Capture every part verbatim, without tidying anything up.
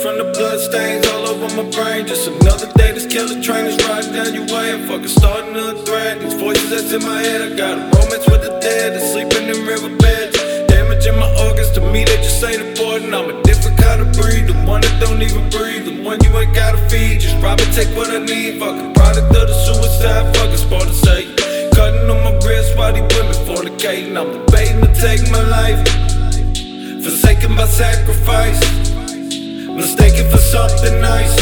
from the blood stains all over my brain. Just another day this killer train is riding down your way. I'm fucking starting a thread. These voices that's in my head, I got a romance with the dead and sleeping in riverbeds. Damaging my organs, to me they just ain't important. I'm a different kind of breed, the one that don't even breathe, the one you ain't gotta feed. Just rob and take what I need. Fucking product of the suicide, fucking sport to say. Cutting on my wrist while these women fornicating. I'm debating to take my life, forsaken by sacrifice, mistaken for something nice.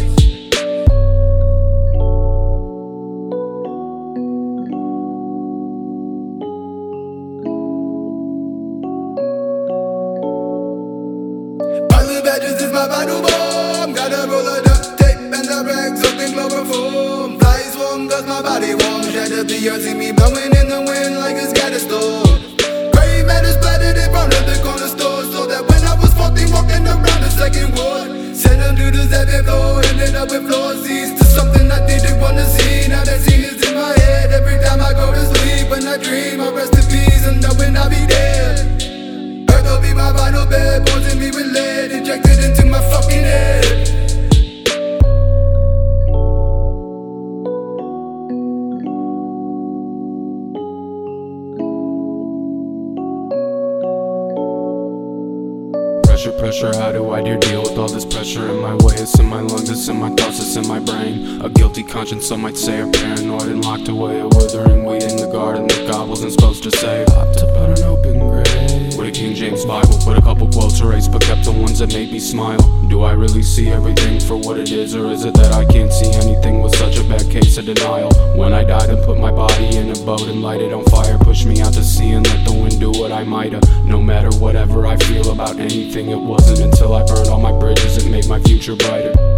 Positive badges is my vital bomb. Got a roll of duct tape and the rags up in chloroform. Flies warm, does my body warm. Shatter the earth, see me blowing in the wind like a scatter storm. Gray matter splattered in front of the corner store, so that when I was fourteen walking around the second ward, sent them to the seventh floor, ended up with floor seats to something I didn't wanna see. Now that scene is in my head every time I go to sleep. When I dream, I rest in peace and knowing I'll be there. Earth will be my vital bed, poison me with lead, injected into my fucking head. Pressure, pressure, how do I dare deal with all this pressure in my way? It's in my lungs, it's in my thoughts, it's in my brain. A guilty conscience, some might say, are paranoid and locked away. A withering weed in the garden that God wasn't supposed to say. Popped up on an open grave with a King James Bible, put a couple quotes erased, but kept the ones that made me smile. Do I really see everything for what it is, or is it that I can't see anything with such a bad case of denial? When I die, then put my body in a boat and light it on fire. Push me out to sea and let the wind do what I might've. No matter whatever I feel about anything, it wasn't until I burned all my bridges it made my future brighter.